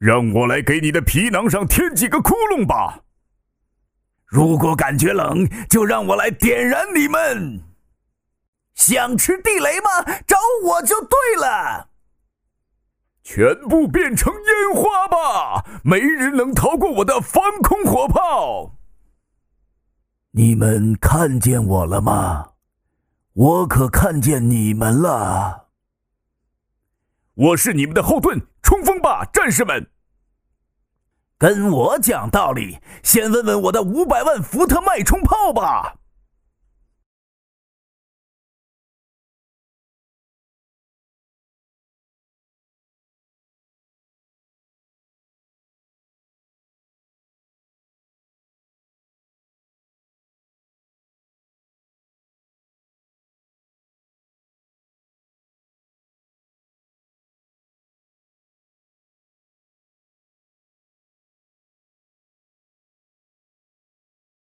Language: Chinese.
让我来给你的皮囊上添几个窟窿吧。 如果感觉冷，就让我来点燃你们。想吃地雷吗？找我就对了。 全部变成烟花吧，没人能逃过我的防空火炮。 你们看见我了吗？我可看见你们了。 我是你们的后盾，冲锋吧，战士们！ 跟我讲道理，先问问我的500万伏特脉冲炮吧。